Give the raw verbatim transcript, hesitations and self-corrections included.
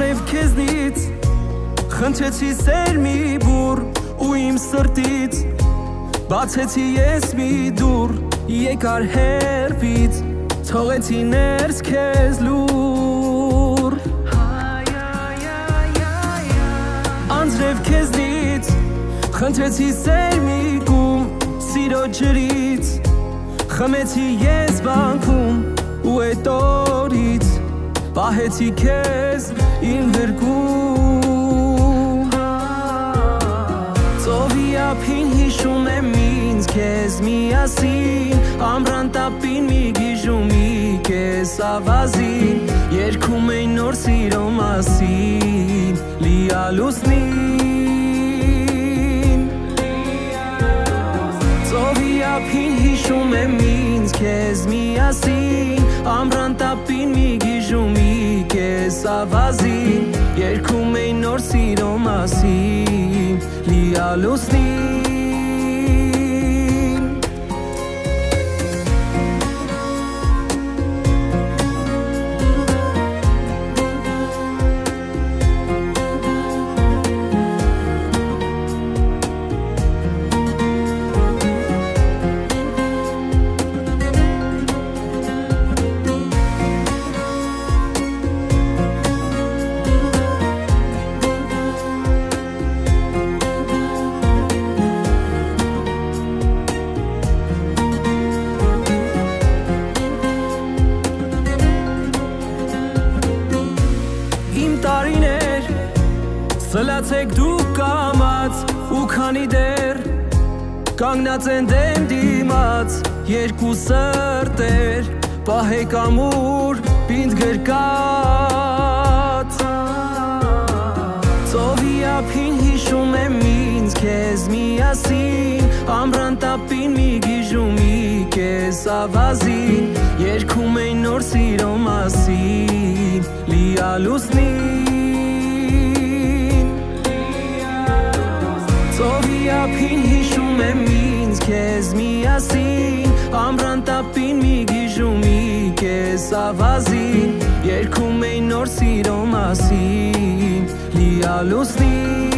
Արև քեզնից խնդրեցի սեր մի բուր ու իմ սրտից բացեցի ես մի դուր եկար հերվից թողեցի ներս քեզ լուր Անձրև քեզնից խնդրեցի սեր մի կում սիրո ջրից խմեցի ես բանքում ու էտ օրից պահեցի քեզ իմ գրկում Ծովի ափին հիշում եմ ինձ քեզ միասին ամռան տապին մի գիժումի քեզ ավազին երգում էին նոր սիրո մասին լիա լուսնին Ծովի ափին հիշում եմ ինձ քեզ միասին ամռան տապին մի գիժումի քեզ ավազին երգում էին նոր սիրո մասին լիա լուսնին տարիներ Սլացեք դուք կամած ու քանի դեր Կանգնած են դեմ դիմաց երկու սրտեր Պահեք ամուր պինդ գրկած Ծովի ափին հիշում եմ ինձ քեզ միասին Ամռան տապին մի գիժումի քեզ ավազին երգում էին նոր սիրո մասին լիա լուսնին Ծովի ափին հիշում եմ ինձ քեզ միասին ամռան տապին մի գիժումի քեզ ավազին երգում էին նոր սիրո մասին լիա լուսնին